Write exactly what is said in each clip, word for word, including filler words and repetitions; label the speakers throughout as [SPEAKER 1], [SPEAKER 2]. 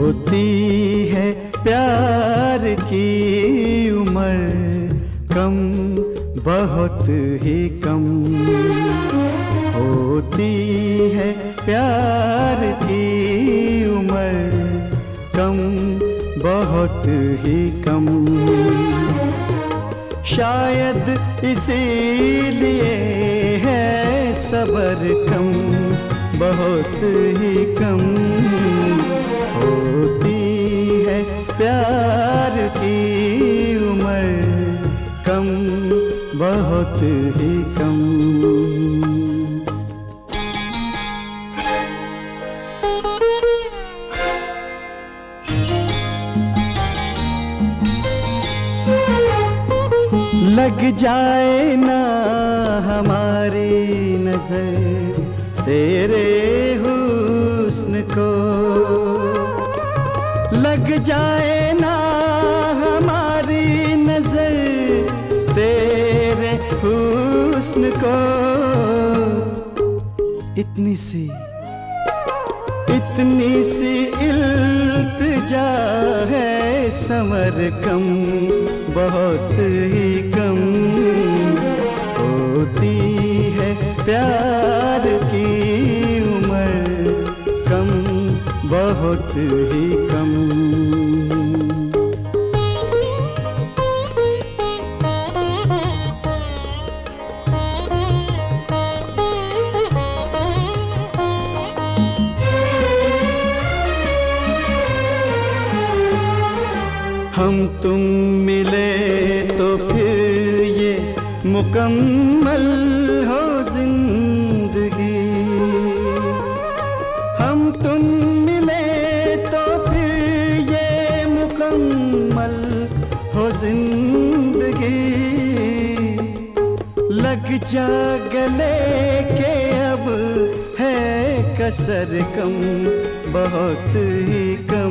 [SPEAKER 1] होती है प्यार की उम्र कम, बहुत ही कम। होती है प्यार की उम्र कम, बहुत ही कम। शायद इसीलिए है सब्र कम, बहुत ही कम। होती है प्यार की उम्र कम, बहुत ही कम। लग जाए ना हमारी नजर तेरे हुस्न को, लग जाए ना हमारी नजर तेरे हुस्न को। इतनी सी इतनी सी इल्तिजा है समर कम, बहुत ही कम। होती है प्यार की उम्र कम, बहुत ही कम। हम तुम मिले तो फिर ये मुकम्मल हो जिंदगी। हम तुम मिले तो फिर ये मुकम्मल हो जिंदगी। लग जा गले के अब है कसर कम, बहुत ही कम।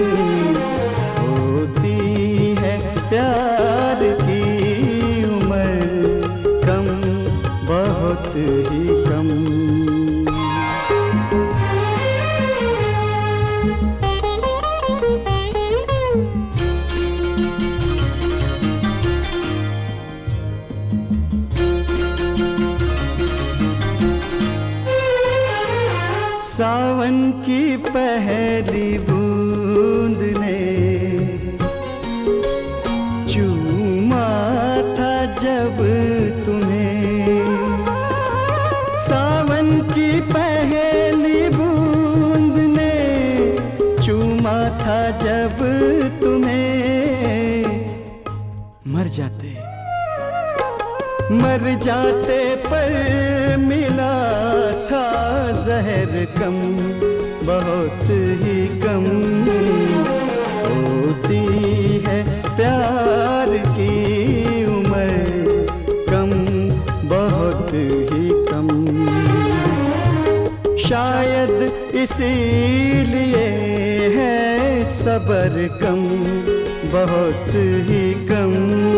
[SPEAKER 1] प्यार की उम्र कम, बहुत ही कम। सावन की पहली बूंद ने चूमा था जब तुम्हें। सावन की पहली बूंद ने चूमा था जब तुम्हें। मर जाते मर जाते पर मिला था जहर कम, बहुत ही कम। होती है प्यार की उम्र कम, बहुत ही कम। शायद इसीलिए है सब्र कम, बहुत ही कम।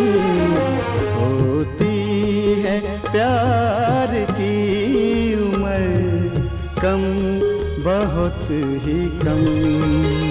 [SPEAKER 1] होती है प्यार की उम्र कम, बहुत ही कम।